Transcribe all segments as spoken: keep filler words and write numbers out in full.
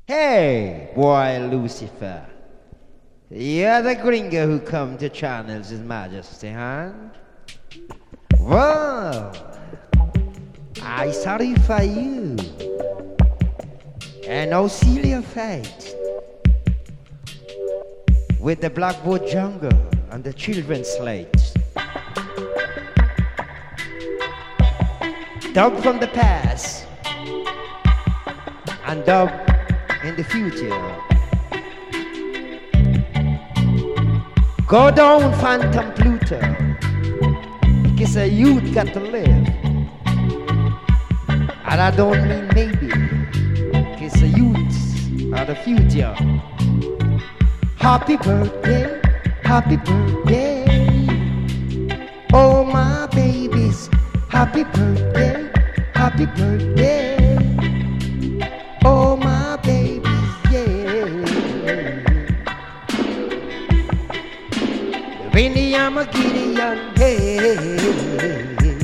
Hey, boy Lucifer. You're the gringo who come to channels His Majesty, huh? Well, I sorry for you. And now seal your fate with the blackboard jungle and the children's slate. Dug from the past and dug in the future. Go down, Phantom Pluto, because a youth got to live. And I don't mean maybe, because the youths are the future. Happy birthday, happy birthday. Oh, my babies, happy birthday, happy birthday. Oh, my babies, yeah. Winnie, I'm a Gideon, hey.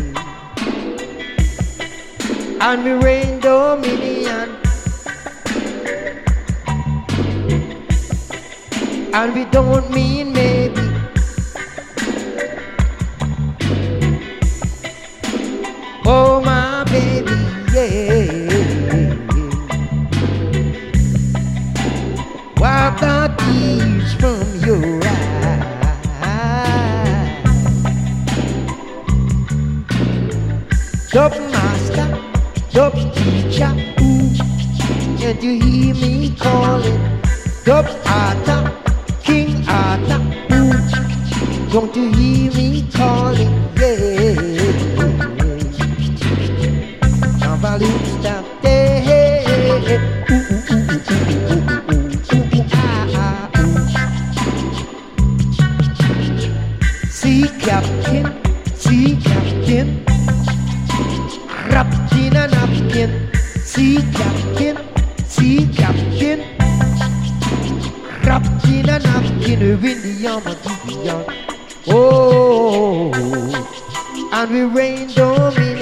And we reign dominion. And we don't mean maybe. Oh, my baby, yeah. Wipe the tears from your eyes. Dub master, dub teacher, ooh. Can't you hear me calling? Dub Arthur, King Arthur, ooh. Don't you hear me calling? Yeah. Somebody stop there. Ooh, ooh, ooh, ooh, ooh, ooh, ooh, ah, ah, ooh. Sea captain, sea captain, wrapped in a napkin. Sea captain, sea captain, wrapped in a napkin. When the Armageddon, oh, and we rain dominion.